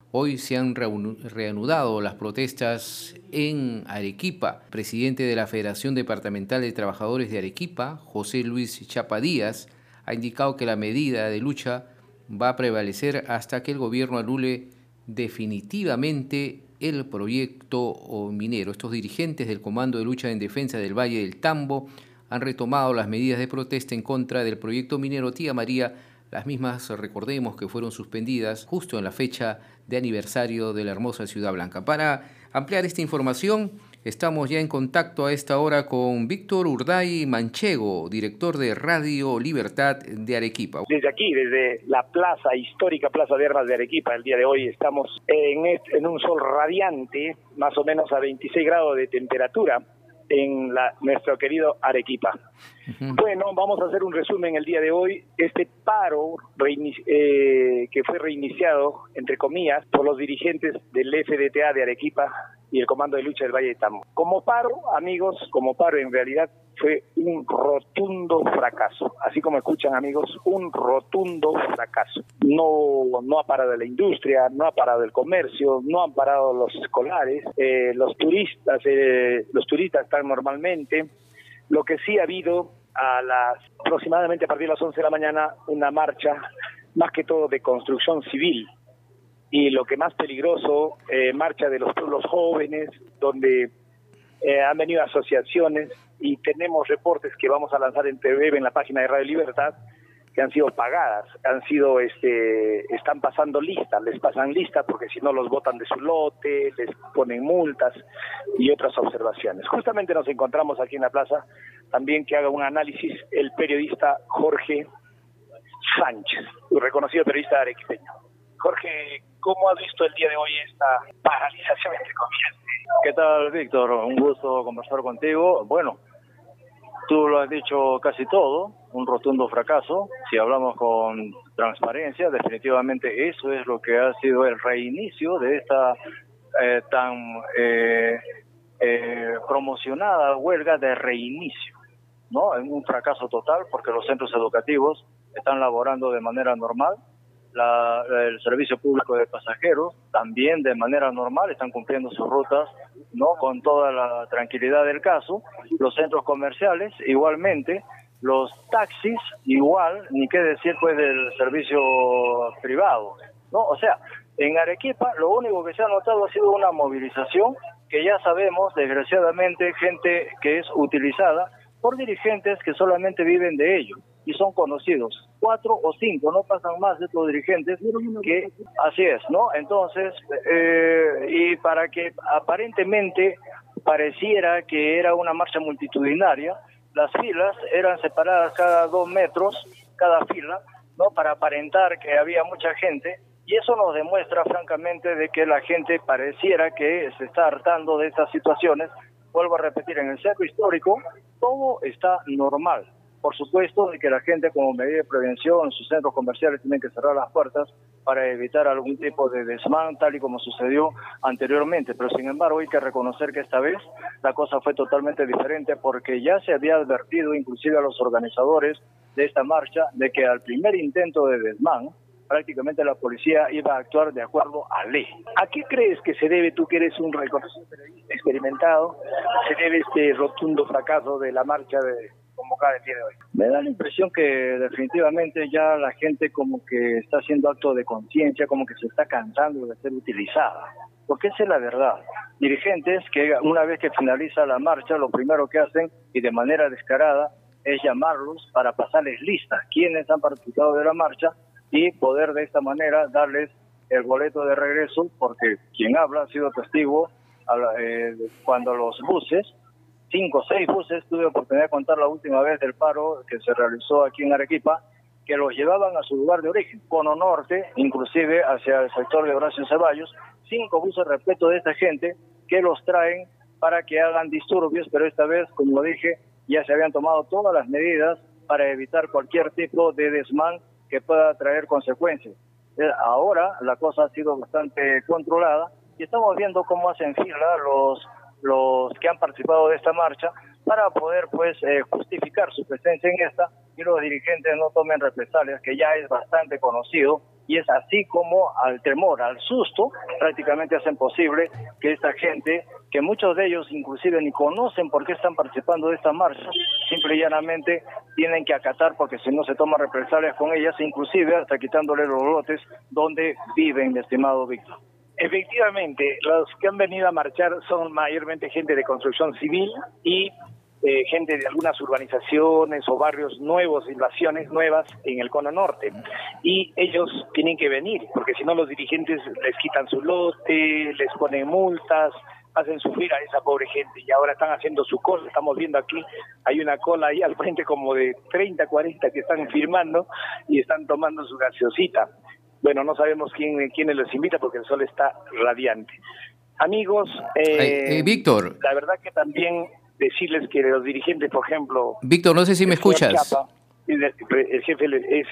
Hoy se han reanudado las protestas en Arequipa. El presidente de la Federación Departamental de Trabajadores de Arequipa, José Luis Chapa Díaz, ha indicado que la medida de lucha va a prevalecer hasta que el gobierno anule definitivamente el proyecto minero. Estos dirigentes del Comando de Lucha en Defensa del Valle del Tambo han retomado las medidas de protesta en contra del proyecto minero Tía María. Las mismas, recordemos, que fueron suspendidas justo en la fecha de aniversario de la hermosa Ciudad Blanca. Para ampliar esta información, estamos ya en contacto a esta hora con Víctor Urday Manchego, director de Radio Libertad de Arequipa. Desde aquí, desde la plaza, histórica Plaza de Armas de Arequipa, el día de hoy estamos en un sol radiante, más o menos a 26 grados de temperatura, en nuestro querido Arequipa. Bueno, vamos a hacer un resumen el día de hoy. Este paro que fue reiniciado, entre comillas, por los dirigentes del FDTA de Arequipa y el Comando de Lucha del Valle de Tambo. Como paro, amigos, en realidad fue un rotundo fracaso. Así como escuchan, amigos, un rotundo fracaso. No ha parado la industria, no ha parado el comercio, no han parado los escolares, los turistas están normalmente. Lo que sí ha habido aproximadamente a partir de las 11 de la mañana, una marcha, más que todo de construcción civil. Y lo que más peligroso, marcha de los jóvenes, donde han venido asociaciones, y tenemos reportes que vamos a lanzar en breve en la página de Radio Libertad, que han sido pagadas, están pasando listas, les pasan listas porque si no los botan de su lote, les ponen multas y otras observaciones. Justamente nos encontramos aquí en la plaza, también que haga un análisis el periodista Jorge Sánchez, un reconocido periodista arequipeño. Jorge, ¿cómo has visto el día de hoy esta paralización entre comillas? ¿Qué tal, Víctor? Un gusto conversar contigo. Bueno, tú lo has dicho casi todo, un rotundo fracaso. Si hablamos con transparencia, definitivamente eso es lo que ha sido el reinicio de esta tan promocionada huelga de reinicio, ¿no? En un fracaso total porque los centros educativos están laborando de manera normal. El servicio público de pasajeros también de manera normal están cumpliendo sus rutas, no con toda la tranquilidad del caso. Los centros comerciales igualmente, los taxis igual, ni qué decir pues del servicio privado, no. O sea, en Arequipa lo único que se ha notado ha sido una movilización que ya sabemos, desgraciadamente, gente que es utilizada por dirigentes que solamente viven de ello y son conocidos, 4 o 5, no pasan más de estos dirigentes, que así es, ¿no? Entonces, y para que aparentemente pareciera que era una marcha multitudinaria, las filas eran separadas cada 2 metros, cada fila, ¿no? Para aparentar que había mucha gente, y eso nos demuestra francamente de que la gente pareciera que se está hartando de estas situaciones. Vuelvo a repetir, en el centro histórico todo está normal. Por supuesto de que la gente, como medida de prevención, sus centros comerciales tienen que cerrar las puertas para evitar algún tipo de desmán, tal y como sucedió anteriormente. Pero sin embargo hay que reconocer que esta vez la cosa fue totalmente diferente, porque ya se había advertido inclusive a los organizadores de esta marcha de que al primer intento de desmán prácticamente la policía iba a actuar de acuerdo a ley. ¿A qué crees que se debe, tú que eres un reconocido periodista experimentado, se debe este rotundo fracaso de la marcha convocada el día de hoy? Me da la impresión que definitivamente ya la gente como que está haciendo acto de conciencia, como que se está cansando de ser utilizada. Porque esa es la verdad. Dirigentes que una vez que finaliza la marcha, lo primero que hacen, y de manera descarada, es llamarlos para pasarles listas, quienes han participado de la marcha, y poder de esta manera darles el boleto de regreso, porque quien habla ha sido testigo cuando los buses, 5 o 6 buses, tuve oportunidad de contar la última vez del paro que se realizó aquí en Arequipa, que los llevaban a su lugar de origen, Cono Norte, inclusive hacia el sector de Horacio Ceballos, 5 buses repletos de esta gente que los traen para que hagan disturbios, pero esta vez, como dije, ya se habían tomado todas las medidas para evitar cualquier tipo de desmán que pueda traer consecuencias. Ahora la cosa ha sido bastante controlada y estamos viendo cómo hacen fila los que han participado de esta marcha para poder pues justificar su presencia en esta, y los dirigentes no tomen represalias, que ya es bastante conocido y es así como al temor, al susto, prácticamente hacen posible que esta gente, que muchos de ellos inclusive ni conocen por qué están participando de esta marcha, simple y llanamente tienen que acatar porque si no se toman represalias con ellas, inclusive hasta quitándole los lotes donde viven, mi estimado Víctor. Efectivamente, los que han venido a marchar son mayormente gente de construcción civil y gente de algunas urbanizaciones o barrios nuevos, invasiones nuevas en el cono norte. Y ellos tienen que venir, porque si no los dirigentes les quitan su lote, les ponen multas, hacen sufrir a esa pobre gente. Y ahora están haciendo su cola, estamos viendo aquí, hay una cola ahí al frente como de 30, 40 que están firmando y están tomando su gaseosita. Bueno, no sabemos quiénes los invita porque el sol está radiante. Amigos, Víctor. La verdad que también decirles que los dirigentes, por ejemplo... Víctor, no sé si me escuchas. Chapa, el jefe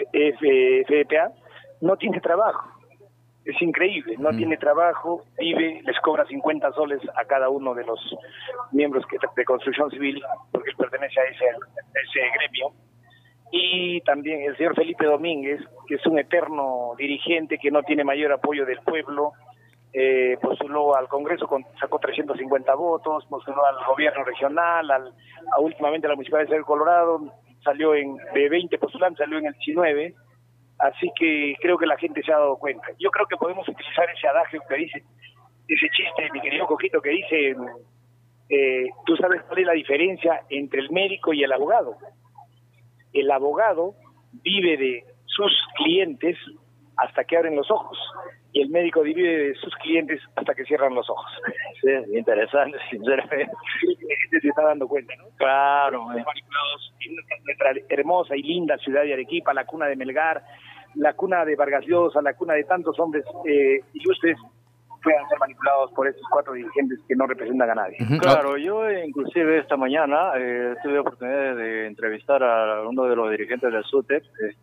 FDPA, no tiene trabajo. Es increíble, no tiene trabajo, vive, les cobra 50 soles a cada uno de los miembros de construcción civil, porque él pertenece a ese gremio. Y también el señor Felipe Domínguez, que es un eterno dirigente que no tiene mayor apoyo del pueblo, postuló al Congreso, sacó 350 votos, postuló al gobierno regional, últimamente a la Municipalidad de Colorado, salió de 20 postulantes, salió en el 19, así que creo que la gente se ha dado cuenta. Yo creo que podemos utilizar ese adagio que dice, ese chiste, mi querido Cojito, que dice, tú sabes cuál es la diferencia entre el médico y el abogado. El abogado vive de sus clientes hasta que abren los ojos y el médico vive de sus clientes hasta que cierran los ojos. Sí, interesante, sinceramente. La gente se está dando cuenta, ¿no? Claro. Manipulados en nuestra hermosa y linda ciudad de Arequipa, la cuna de Melgar, la cuna de Vargas Llosa, la cuna de tantos hombres ilustres, puedan ser manipulados por estos 4 dirigentes que no representan a nadie. Claro, yo inclusive esta mañana tuve la oportunidad de entrevistar a uno de los dirigentes del SUTEP,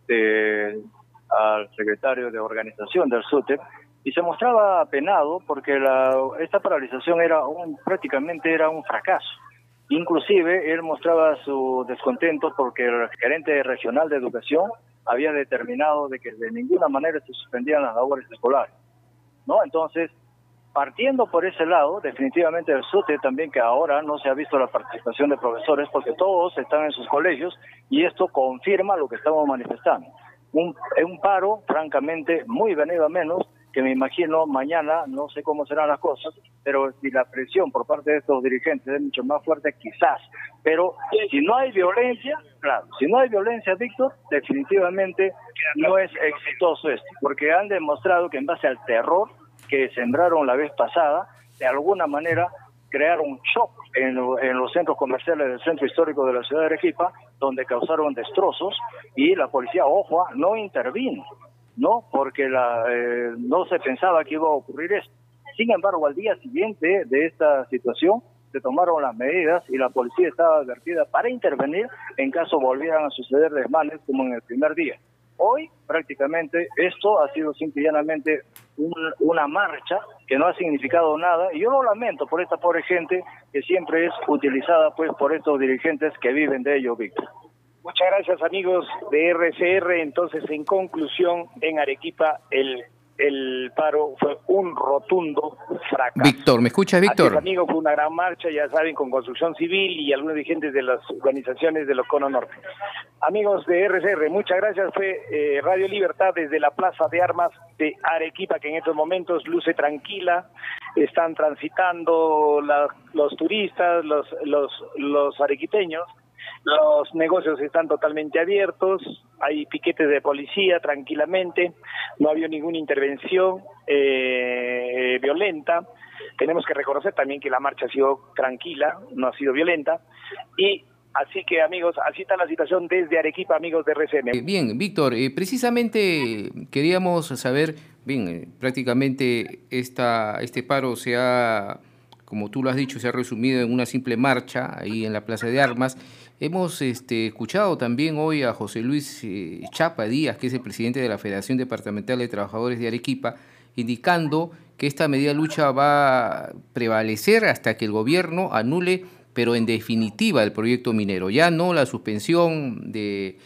al secretario de organización del SUTEP, y se mostraba apenado porque esta paralización prácticamente era un fracaso. Inclusive él mostraba su descontento porque el gerente regional de educación había determinado de que de ninguna manera se suspendían las labores escolares, ¿no? Entonces, partiendo por ese lado, definitivamente el SUTE también, que ahora no se ha visto la participación de profesores porque todos están en sus colegios y esto confirma lo que estamos manifestando. Un paro, francamente, muy venido a menos, que me imagino mañana, no sé cómo serán las cosas, pero si la presión por parte de estos dirigentes es mucho más fuerte, quizás. Pero si no hay violencia, claro, si no hay violencia, Víctor, definitivamente no es exitoso esto, porque han demostrado que en base al terror que sembraron la vez pasada, de alguna manera crearon un shock en los centros comerciales del centro histórico de la ciudad de Arequipa, donde causaron destrozos y la policía, ojo, no intervino, ¿no? Porque no se pensaba que iba a ocurrir esto. Sin embargo, al día siguiente de esta situación, se tomaron las medidas y la policía estaba advertida para intervenir en caso volvieran a suceder desmanes como en el primer día. Hoy, prácticamente, esto ha sido simple y llanamente una marcha que no ha significado nada, y yo lo lamento por esta pobre gente que siempre es utilizada pues por estos dirigentes que viven de ello, Víctor. Muchas gracias, amigos de RCR. Entonces, en conclusión, en Arequipa el paro fue un rotundo fracaso. Víctor, ¿me escuchas, Víctor? Así es, amigos, fue una gran marcha, ya saben, con construcción civil y algunos dirigentes de las organizaciones de los Cono Norte. Amigos de RCR, muchas gracias. Fue Radio Libertad desde la Plaza de Armas de Arequipa, que en estos momentos luce tranquila. Están transitando los turistas, los arequipeños. Los negocios están totalmente abiertos, hay piquetes de policía tranquilamente, no ha habido ninguna intervención violenta. Tenemos que reconocer también que la marcha ha sido tranquila, no ha sido violenta. Y así que, amigos, así está la situación desde Arequipa, amigos de RCN. Bien, Víctor, precisamente queríamos saber, prácticamente este paro como tú lo has dicho, se ha resumido en una simple marcha ahí en la Plaza de Armas. Hemos escuchado también hoy a José Luis Chapa Díaz, que es el presidente de la Federación Departamental de Trabajadores de Arequipa, indicando que esta medida de lucha va a prevalecer hasta que el gobierno anule, pero en definitiva, el proyecto minero. Ya no la suspensión de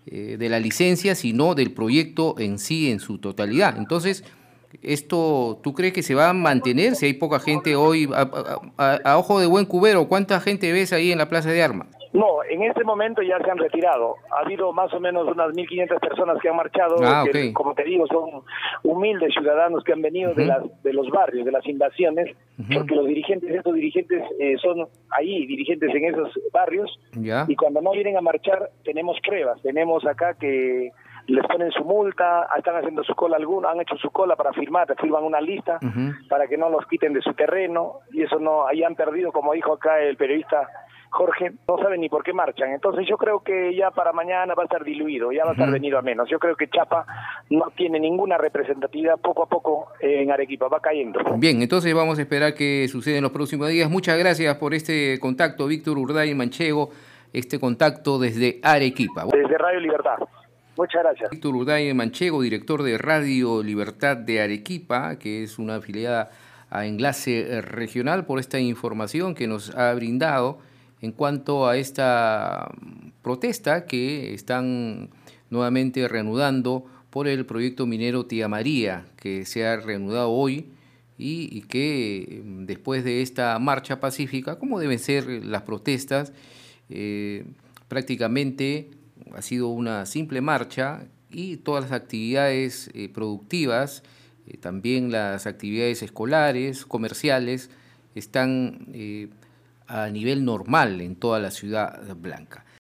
de la licencia, sino del proyecto en sí, en su totalidad. Entonces, ¿esto tú crees que se va a mantener si hay poca gente hoy? A ojo de buen cubero, ¿cuánta gente ves ahí en la Plaza de Armas? No, en este momento ya se han retirado. Ha habido más o menos unas 1.500 personas que han marchado, que, Okay. como te digo, son humildes ciudadanos que han venido de los barrios, de las invasiones, porque estos dirigentes son ahí, dirigentes en esos barrios, Ya. y cuando no vienen a marchar tenemos pruebas. Tenemos acá que les ponen su multa, están haciendo su cola algunos, han hecho su cola para firmar, te firman una lista para que no los quiten de su terreno, y eso no, ahí han perdido, como dijo acá el periodista Jorge, no saben ni por qué marchan. Entonces yo creo que ya para mañana va a estar diluido, ya va a estar venido a menos. Yo creo que Chapa no tiene ninguna representatividad, poco a poco en Arequipa, va cayendo. Bien, entonces vamos a esperar qué sucede en los próximos días. Muchas gracias por este contacto, Víctor Urday Manchego, este contacto desde Arequipa. Desde Radio Libertad. Muchas gracias. Víctor Urday Manchego, director de Radio Libertad de Arequipa, que es una afiliada a Enlace Regional, por esta información que nos ha brindado en cuanto a esta protesta que están nuevamente reanudando por el proyecto minero Tía María, que se ha reanudado hoy y que después de esta marcha pacífica, como deben ser las protestas, prácticamente ha sido una simple marcha y todas las actividades productivas, también las actividades escolares, comerciales, están a nivel normal en toda la Ciudad Blanca.